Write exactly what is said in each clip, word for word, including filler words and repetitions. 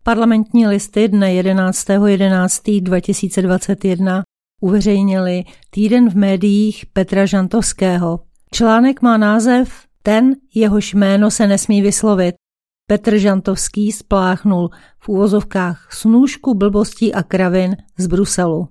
Parlamentní listy dne jedenáctého jedenáctého dva tisíce dvacet jedna uveřejnili Týden v médiích Petra Žantovského. Článek má název Ten, jehož jméno se nesmí vyslovit. Petr Žantovský spláchnul v uvozovkách snůšku blbostí a kravin z Bruselu.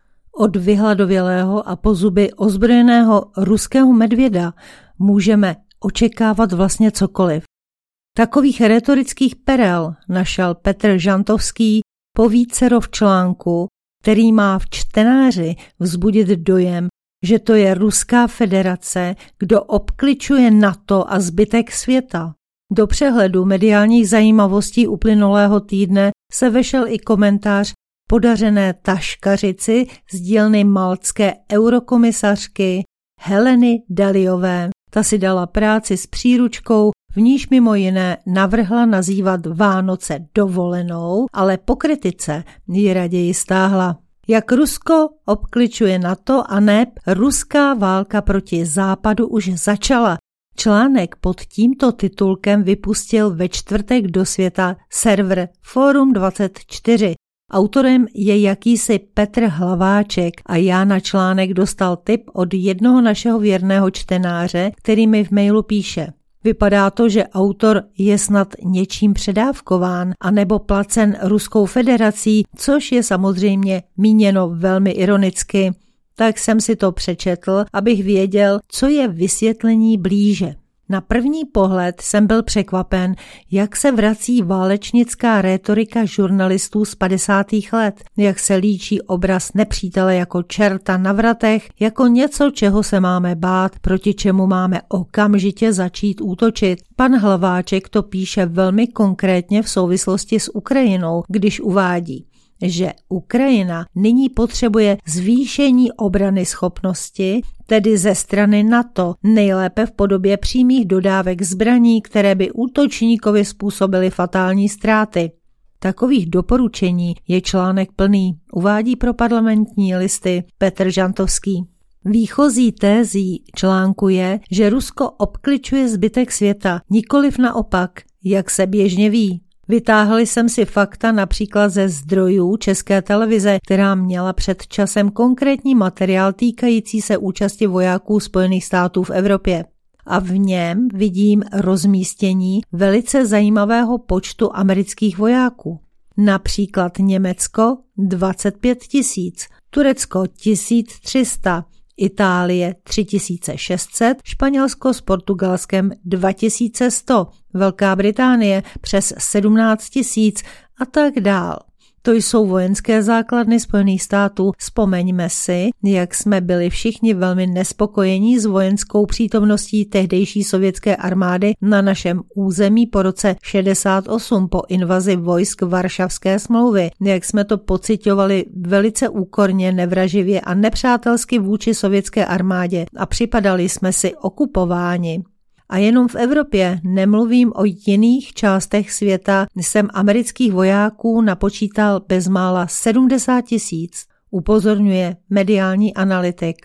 Od vyhladovělého a po zuby ozbrojeného ruského medvěda můžeme očekávat vlastně cokoliv. Takových retorických perel našel Petr Žantovský povícero v článku, který má v čtenáři vzbudit dojem, že to je Ruská federace, kdo obkličuje NATO a zbytek světa. Do přehledu mediálních zajímavostí uplynulého týdne se vešel i komentář podařené taškařici z dílny maltské eurokomisařky Heleny Daliové. Ta si dala práci s příručkou, v níž mimo jiné navrhla nazývat Vánoce dovolenou, ale po kritice ji raději stáhla. Jak Rusko obkličuje NATO a neb ruská válka proti západu už začala. Článek pod tímto titulkem vypustil ve čtvrtek do světa server Forum dvacet čtyři. Autorem je jakýsi Petr Hlaváček a já na článek dostal tip od jednoho našeho věrného čtenáře, který mi v mailu píše. Vypadá to, že autor je snad něčím předávkován anebo placen Ruskou federací, což je samozřejmě míněno velmi ironicky. Tak jsem si to přečetl, abych věděl, co je vysvětlení blíže. Na první pohled jsem byl překvapen, jak se vrací válečnická rétorika žurnalistů z padesátých let, jak se líčí obraz nepřítele jako čerta na vratech, jako něco, čeho se máme bát, proti čemu máme okamžitě začít útočit. Pan Hlaváček to píše velmi konkrétně v souvislosti s Ukrajinou, když uvádí, že Ukrajina nyní potřebuje zvýšení obrany schopnosti, tedy ze strany NATO, nejlépe v podobě přímých dodávek zbraní, které by útočníkovi způsobily fatální ztráty. Takových doporučení je článek plný, uvádí pro Parlamentní listy Petr Žantovský. Výchozí tézí článku je, že Rusko obkličuje zbytek světa, nikoliv naopak, jak se běžně ví. Vytáhli jsem si fakta například ze zdrojů České televize, která měla před časem konkrétní materiál týkající se účasti vojáků Spojených států v Evropě. A v něm vidím rozmístění velice zajímavého počtu amerických vojáků. Například Německo dvacet pět tisíc, Turecko tisíc tři sta, Itálie tři tisíce šest set, Španělsko s Portugalskem dva tisíce sto, Velká Británie přes sedmnáct tisíc a tak dál. To jsou vojenské základny Spojených států. Vzpomeňme si, jak jsme byli všichni velmi nespokojení s vojenskou přítomností tehdejší sovětské armády na našem území po roce šedesát osm po invazi vojsk Varšavské smlouvy. Jak jsme to pociťovali velice úkorně, nevraživě a nepřátelsky vůči sovětské armádě a připadali jsme si okupováni. A jenom v Evropě, nemluvím o jiných částech světa, jsem amerických vojáků napočítal bezmála sedmdesát tisíc, upozorňuje mediální analytik.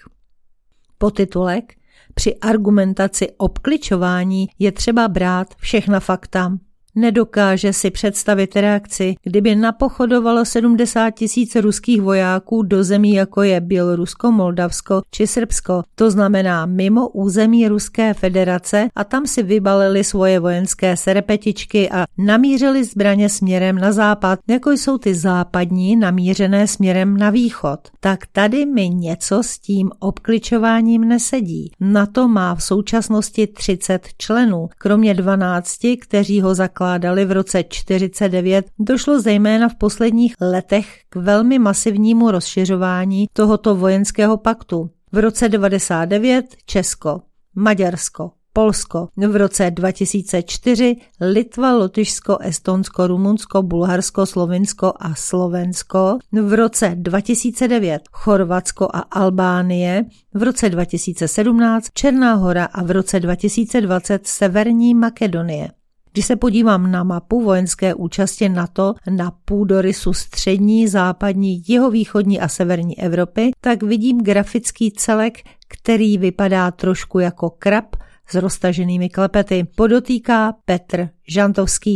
Podtitulek: Při argumentaci obkličování je třeba brát všechna fakta. Nedokáže si představit reakci, kdyby napochodovalo sedmdesát tisíc ruských vojáků do zemí, jako je Bělorusko, Moldavsko či Srbsko. To znamená mimo území Ruské federace a tam si vybalili svoje vojenské serpetičky a namířili zbraně směrem na západ, jako jsou ty západní namířené směrem na východ. Tak tady mi něco s tím obkličováním nesedí. NATO má v současnosti třicet členů, kromě dvanácti, kteří ho zakládali v roce čtyřicet devět, došlo zejména v posledních letech k velmi masivnímu rozšiřování tohoto vojenského paktu. V roce devadesát devět Česko, Maďarsko, Polsko, v roce dva tisíce čtyři Litva, Lotyšsko, Estonsko, Rumunsko, Bulharsko, Slovinsko a Slovensko, v roce dva tisíce devět Chorvatsko a Albánie, v roce dva tisíce sedmnáct Černá Hora a v roce dva tisíce dvacet Severní Makedonie. Když se podívám na mapu vojenské účasti NATO na půdorysu střední, západní, jihovýchodní a severní Evropy, tak vidím grafický celek, který vypadá trošku jako krab s roztaženými klepety, podotýká Petr Žantovský.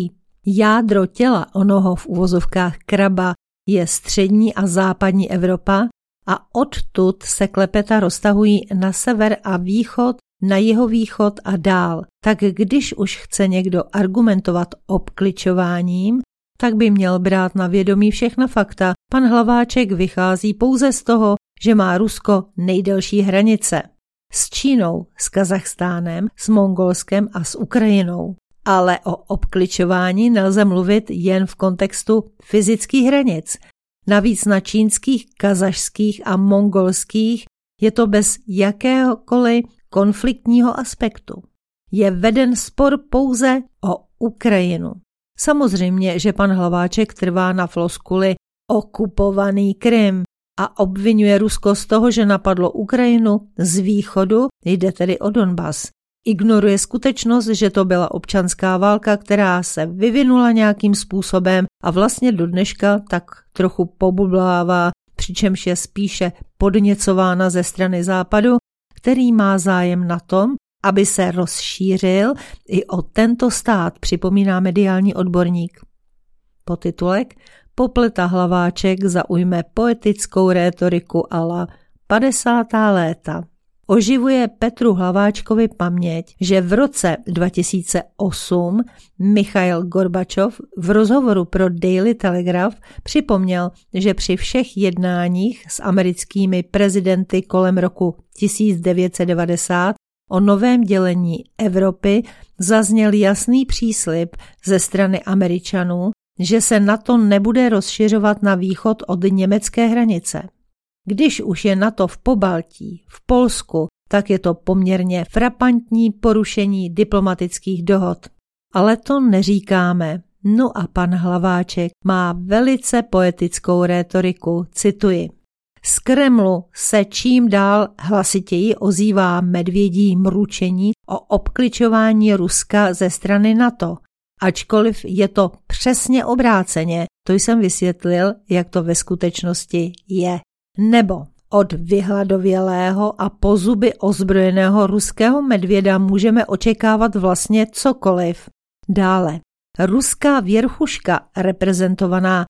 Jádro těla onoho v uvozovkách kraba je střední a západní Evropa a odtud se klepeta roztahují na sever a východ, na jihovýchod a dál. Tak když už chce někdo argumentovat obkličováním, tak by měl brát na vědomí všechna fakta. Pan Hlaváček vychází pouze z toho, že má Rusko nejdelší hranice. S Čínou, s Kazachstánem, s Mongolskem a s Ukrajinou. Ale o obkličování nelze mluvit jen v kontextu fyzických hranic. Navíc na čínských, kazašských a mongolských je to bez jakéhokoliv konfliktního aspektu. Je veden spor pouze o Ukrajinu. Samozřejmě, že pan Hlaváček trvá na floskuli okupovaný Krym a obvinuje Rusko z toho, že napadlo Ukrajinu z východu, jde tedy o Donbas. Ignoruje skutečnost, že to byla občanská válka, která se vyvinula nějakým způsobem a vlastně do dneška tak trochu pobublává, přičemž je spíše podněcována ze strany Západu, který má zájem na tom, aby se rozšířil i o tento stát, připomíná mediální odborník. Podtitulek Popleta Hlaváček zaujme poetickou rétoriku ala padesátá léta. Oživuje Petru Hlaváčkovi paměť, že v roce dva tisíce osm Michail Gorbačov v rozhovoru pro Daily Telegraph připomněl, že při všech jednáních s americkými prezidenty kolem roku tisíc devět set devadesát o novém dělení Evropy zazněl jasný příslib ze strany Američanů, že se NATO nebude rozšiřovat na východ od německé hranice. Když už je NATO v Pobaltí, v Polsku, tak je to poměrně frapantní porušení diplomatických dohod. Ale to neříkáme. No a pan Hlaváček má velice poetickou rétoriku, cituji. Z Kremlu se čím dál hlasitěji ozývá medvědí mručení o obkličování Ruska ze strany NATO. Ačkoliv je to přesně obráceně, to jsem vysvětlil, jak to ve skutečnosti je. Nebo od vyhladovělého a po zuby ozbrojeného ruského medvěda můžeme očekávat vlastně cokoliv. Dále, ruská věrchuška reprezentovaná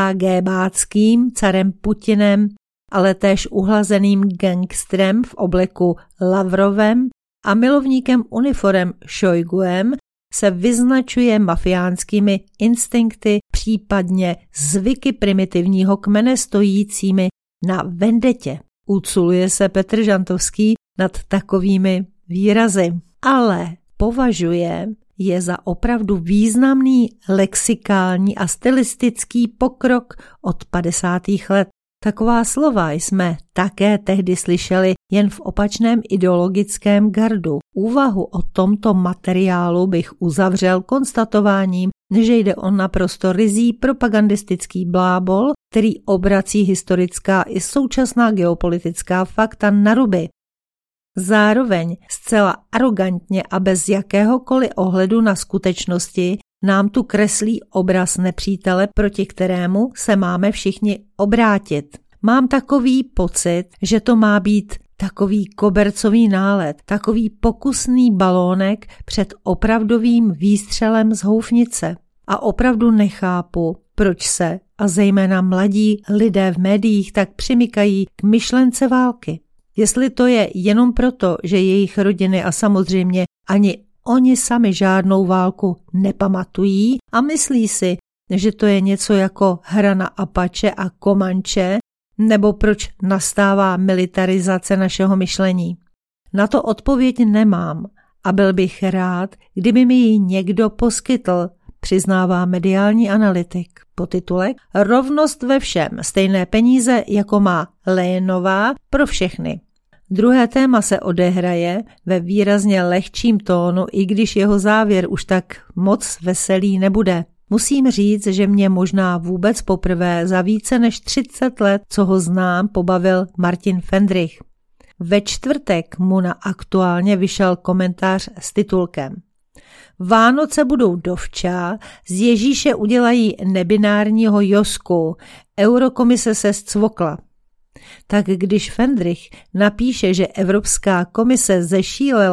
KGBáckým carem Putinem, ale též uhlazeným gangstrem v obleku Lavrovem a milovníkem uniforem Šojguem se vyznačuje mafiánskými instinkty, případně zvyky primitivního kmene stojícími na vendetě. Uculuje se Petr Žantovský nad takovými výrazy, ale považuje je za opravdu významný lexikální a stylistický pokrok od padesátých let. Taková slova jsme také tehdy slyšeli jen v opačném ideologickém gardu. Úvahu o tomto materiálu bych uzavřel konstatováním, že jde o naprosto ryzí propagandistický blábol, který obrací historická i současná geopolitická fakta na ruby. Zároveň zcela arogantně a bez jakéhokoliv ohledu na skutečnosti nám tu kreslí obraz nepřítele, proti kterému se máme všichni obrátit. Mám takový pocit, že to má být takový kobercový nálet, takový pokusný balónek před opravdovým výstřelem z houfnice. A opravdu nechápu, proč se, a zejména mladí lidé v médiích, tak přimykají k myšlence války. Jestli to je jenom proto, že jejich rodiny a samozřejmě ani oni sami žádnou válku nepamatují a myslí si, že to je něco jako hra na Apache a Komanče, nebo proč nastává militarizace našeho myšlení. Na to odpověď nemám a byl bych rád, kdyby mi ji někdo poskytl, přiznává mediální analytik. Podtitulek Rovnost ve všem, stejné peníze, jako má Lénová pro všechny. Druhé téma se odehraje ve výrazně lehčím tónu, i když jeho závěr už tak moc veselý nebude. Musím říct, že mě možná vůbec poprvé za více než třicet let, co ho znám, pobavil Martin Fendrich. Ve čtvrtek mu na Aktuálně vyšel komentář s titulkem Vánoce budou dovča, z Ježíše udělají nebinárního Josku, Eurokomise se zcvokla. Tak když Fendrich napíše, že Evropská komise zešílela,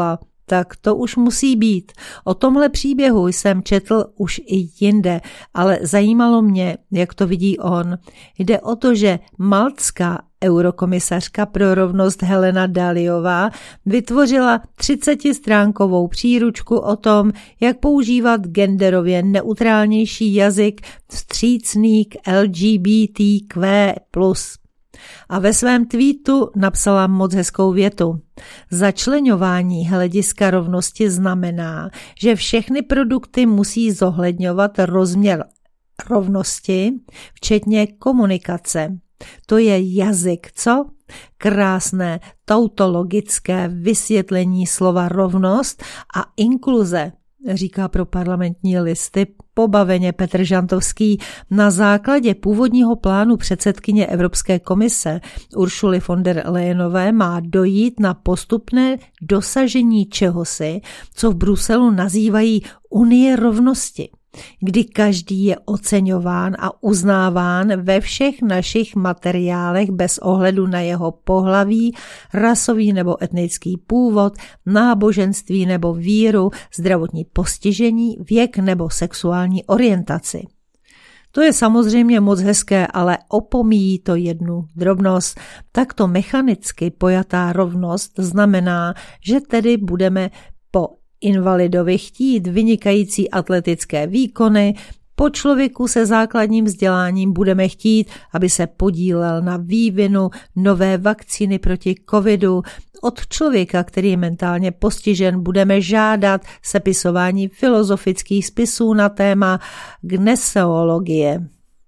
Tak to už musí být. O tomhle příběhu jsem četl už i jinde, ale zajímalo mě, jak to vidí on. Jde o to, že maltská eurokomisařka pro rovnost Helena Dalliová vytvořila třicetistránkovou příručku o tom, jak používat genderově neutrálnější jazyk vstřícný k L G B T Q plus. A ve svém tweetu napsala moc hezkou větu. Začleňování hlediska rovnosti znamená, že všechny produkty musí zohledňovat rozměr rovnosti, včetně komunikace. To je jazyk, co? Krásné tautologické vysvětlení slova rovnost a inkluze, říká pro Parlamentní listy pobaveně Petr Žantovský. Na základě původního plánu předsedkyně Evropské komise Ursuly von der Leyenové má dojít na postupné dosažení čehosi, co v Bruselu nazývají Unie rovnosti, kdy každý je oceňován a uznáván ve všech našich materiálech bez ohledu na jeho pohlaví, rasový nebo etnický původ, náboženství nebo víru, zdravotní postižení, věk nebo sexuální orientaci. To je samozřejmě moc hezké, ale opomíjí to jednu drobnost. Takto mechanicky pojatá rovnost znamená, že tedy budeme po invalidovi chtít vynikající atletické výkony, po člověku se základním vzděláním budeme chtít, aby se podílel na vývinu nové vakcíny proti covidu, od člověka, který je mentálně postižen, budeme žádat sepisování filozofických spisů na téma gneseologie.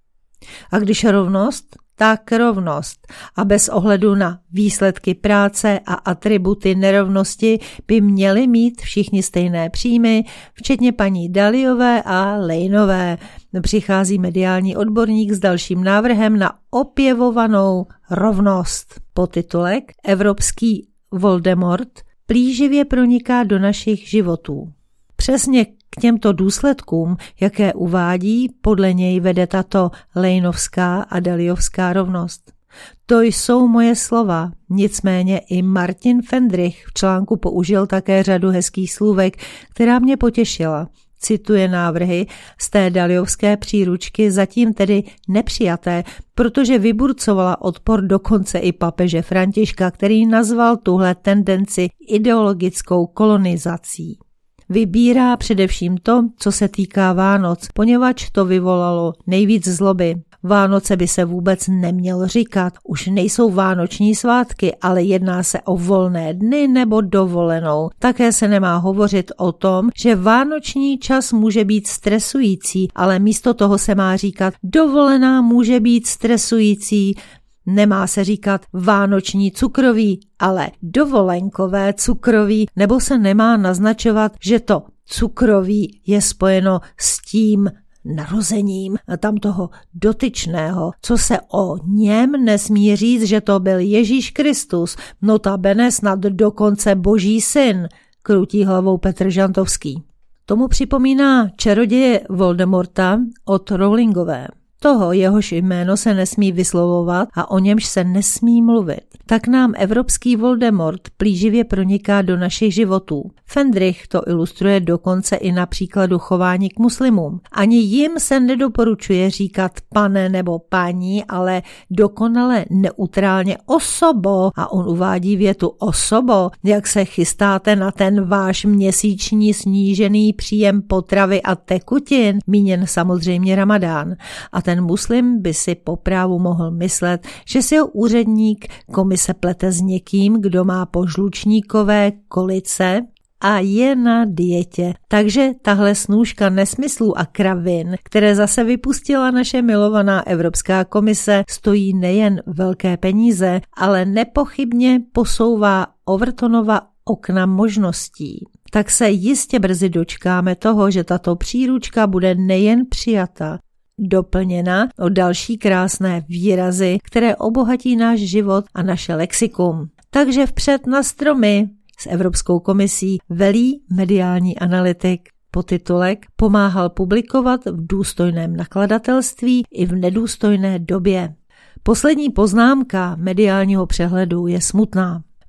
A když rovnost, tak rovnost. A bez ohledu na výsledky práce a atributy nerovnosti by měli mít všichni stejné příjmy, včetně paní Dalliové a Leyenové. Přichází mediální odborník s dalším návrhem na opěvovanou rovnost. Podtitulek Evropský Voldemort plíživě proniká do našich životů. Přesně k těmto důsledkům, jaké uvádí, podle něj vede tato Leyenovská a Dalliovská rovnost. To jsou moje slova, nicméně i Martin Fendrich v článku použil také řadu hezkých slůvek, která mě potěšila. Cituje návrhy z té Dalliovské příručky, zatím tedy nepřijaté, protože vyburcovala odpor dokonce i papeže Františka, který nazval tuhle tendenci ideologickou kolonizací. Vybírá především to, co se týká Vánoc, poněvadž to vyvolalo nejvíc zloby. Vánoce by se vůbec nemělo říkat, už nejsou vánoční svátky, ale jedná se o volné dny nebo dovolenou. Také se nemá hovořit o tom, že vánoční čas může být stresující, ale místo toho se má říkat, dovolená může být stresující. Nemá se říkat vánoční cukroví, ale dovolenkové cukroví, nebo se nemá naznačovat, že to cukroví je spojeno s tím narozením tam toho dotyčného, co se o něm nesmí říct, že to byl Ježíš Kristus, notabene snad dokonce Boží syn, krutí hlavou Petr Žantovský. Tomu připomíná čaroděje Voldemorta od Rowlingové. Toho, jehož jméno se nesmí vyslovovat a o němž se nesmí mluvit. Tak nám evropský Voldemort plíživě proniká do našich životů. Fendrich to ilustruje dokonce i na příkladu chování k muslimům. Ani jim se nedoporučuje říkat pane nebo paní, ale dokonale neutrálně osobo. A on uvádí větu osobo, jak se chystáte na ten váš měsíční snížený příjem potravy a tekutin, míněn samozřejmě Ramadán. A ten muslim by si po právu mohl myslet, že si ho úředník komise plete s někým, kdo má požlučníkové kolice a je na dietě. Takže tahle snůška nesmyslů a kravin, které zase vypustila naše milovaná Evropská komise, stojí nejen velké peníze, ale nepochybně posouvá Overtonova okna možností. Tak se jistě brzy dočkáme toho, že tato příručka bude nejen přijata, doplněna o další krásné výrazy, které obohatí náš život a naše lexikum. Takže vpřed na stromy s Evropskou komisí velí mediální analytik. Podtitulek pomáhal publikovat v důstojném nakladatelství i v nedůstojné době. Poslední poznámka mediálního přehledu je smutná.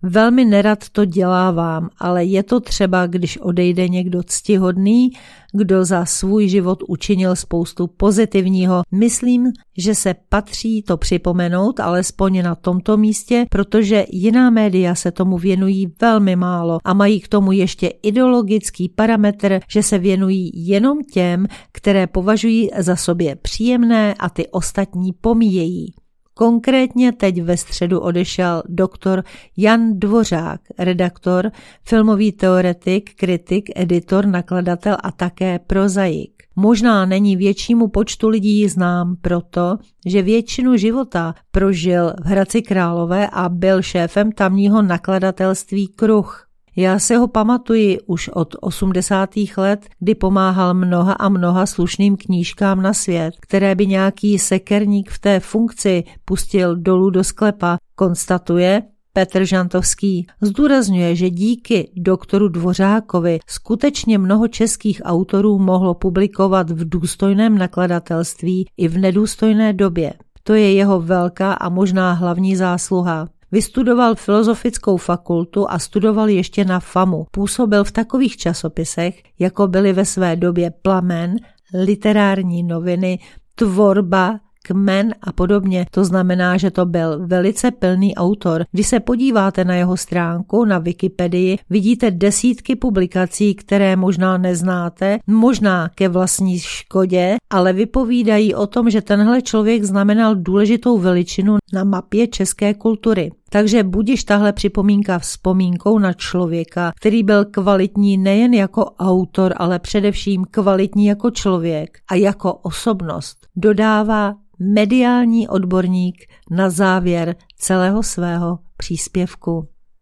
Velmi nerad to dělávám, ale je to třeba, když odejde někdo ctihodný, kdo za svůj život učinil spoustu pozitivního. Myslím, že se patří to připomenout, alespoň na tomto místě, protože jiná média se tomu věnují velmi málo a mají k tomu ještě ideologický parametr, že se věnují jenom těm, které považují za sobě příjemné a ty ostatní pomíjejí. Konkrétně teď ve středu odešel doktor Jan Dvořák, redaktor, filmový teoretik, kritik, editor, nakladatel a také prozaik. Možná není většímu počtu lidí znám proto, že většinu života prožil v Hradci Králové a byl šéfem tamního nakladatelství Kruh. Já si ho pamatuji už od osmdesátých let, kdy pomáhal mnoha a mnoha slušným knížkám na svět, které by nějaký sekerník v té funkci pustil dolů do sklepa, konstatuje Petr Žantovský. Zdůrazňuje, že díky doktoru Dvořákovi skutečně mnoho českých autorů mohlo publikovat v důstojném nakladatelství i v nedůstojné době. To je jeho velká a možná hlavní zásluha. Vystudoval filozofickou fakultu a studoval ještě na FAMu. Působil v takových časopisech, jako byly ve své době Plamen, Literární noviny, Tvorba, Kmen a podobně. To znamená, že to byl velice pilný autor. Když se podíváte na jeho stránku na Wikipedii, vidíte desítky publikací, které možná neznáte, možná ke vlastní škodě, ale vypovídají o tom, že tenhle člověk znamenal důležitou veličinu na mapě české kultury. Takže budiž tahle připomínka vzpomínkou na člověka, který byl kvalitní nejen jako autor, ale především kvalitní jako člověk a jako osobnost, dodává mediální odborník na závěr celého svého příspěvku.